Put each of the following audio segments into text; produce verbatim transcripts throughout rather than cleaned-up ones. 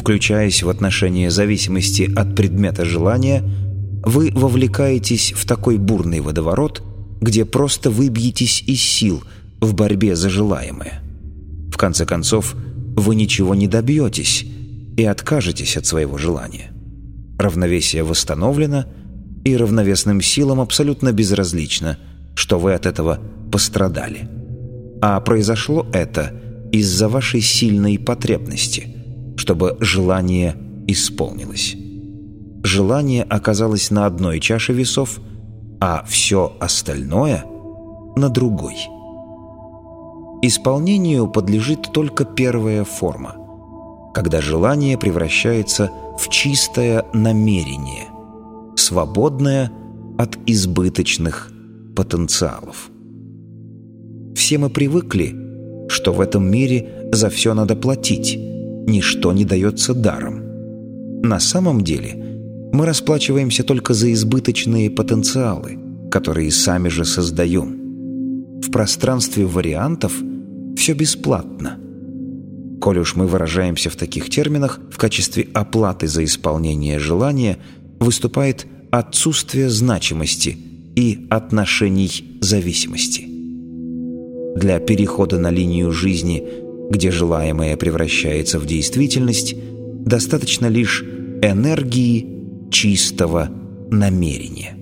Включаясь в отношения зависимости от предмета желания, вы вовлекаетесь в такой бурный водоворот, где просто выбьетесь из сил в борьбе за желаемое. В конце концов, вы ничего не добьетесь и откажетесь от своего желания. Равновесие восстановлено, и равновесным силам абсолютно безразлично, что вы от этого пострадали. А произошло это из-за вашей сильной потребности, чтобы желание исполнилось. Желание оказалось на одной чаше весов, а все остальное – на другой. Исполнению подлежит только первая форма, когда желание превращается в чистое намерение, свободное от избыточных потенциалов. Все мы привыкли, что в этом мире за все надо платить, ничто не дается даром. На самом деле мы расплачиваемся только за избыточные потенциалы, которые сами же создаем. В пространстве вариантов все бесплатно. Коль уж мы выражаемся в таких терминах, в качестве оплаты за исполнение желания выступает отсутствие значимости и отношений зависимости. Для перехода на линию жизни, где желаемое превращается в действительность, достаточно лишь энергии чистого намерения.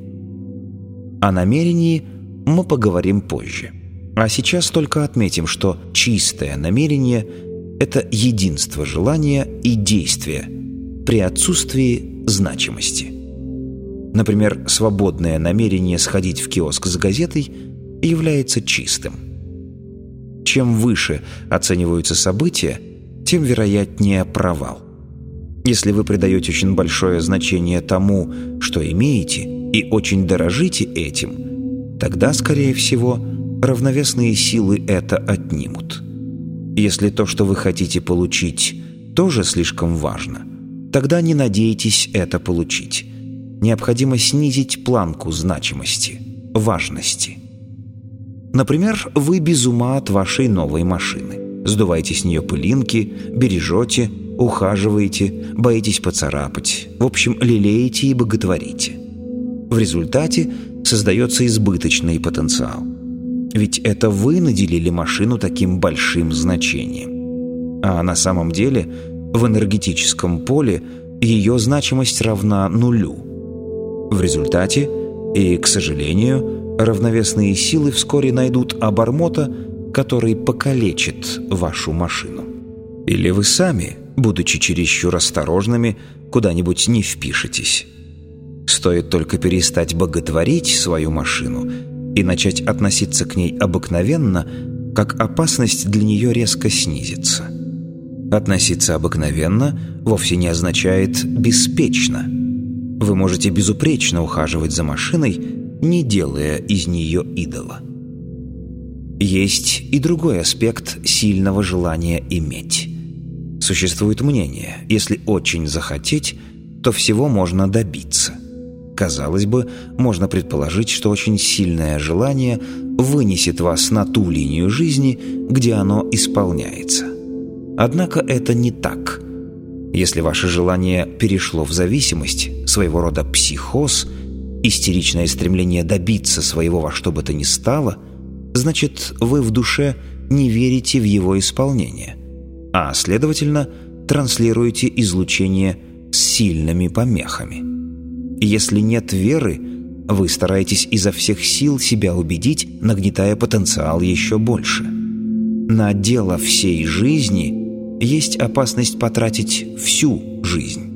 О намерении мы поговорим позже. А сейчас только отметим, что чистое намерение – это единство желания и действия при отсутствии значимости. Например, свободное намерение сходить в киоск с газетой является чистым. Чем выше оцениваются события, тем вероятнее провал. Если вы придаете очень большое значение тому, что имеете, и очень дорожите этим, тогда, скорее всего, равновесные силы это отнимут. Если то, что вы хотите получить, тоже слишком важно, тогда не надейтесь это получить. Необходимо снизить планку значимости, важности. Например, вы без ума от вашей новой машины. Сдуваете с нее пылинки, бережете, ухаживаете, боитесь поцарапать. В общем, лелеете и боготворите. В результате создается избыточный потенциал. Ведь это вы наделили машину таким большим значением. А на самом деле в энергетическом поле ее значимость равна нулю. В результате, и, к сожалению, равновесные силы вскоре найдут обормота, который покалечит вашу машину. Или вы сами, будучи чересчур осторожными, куда-нибудь не впишетесь. Стоит только перестать боготворить свою машину и начать относиться к ней обыкновенно, как опасность для нее резко снизится. Относиться обыкновенно вовсе не означает «беспечно». Вы можете безупречно ухаживать за машиной, не делая из нее идола. Есть и другой аспект сильного желания иметь. Существует мнение, если очень захотеть, то всего можно добиться. Казалось бы, можно предположить, что очень сильное желание вынесет вас на ту линию жизни, где оно исполняется. Однако это не так. Если ваше желание перешло в зависимость, своего рода психоз, истеричное стремление добиться своего во что бы то ни стало, значит, вы в душе не верите в его исполнение, а, следовательно, транслируете излучение с сильными помехами. Если нет веры, вы стараетесь изо всех сил себя убедить, нагнетая потенциал еще больше. На дело всей жизни есть опасность потратить всю жизнь.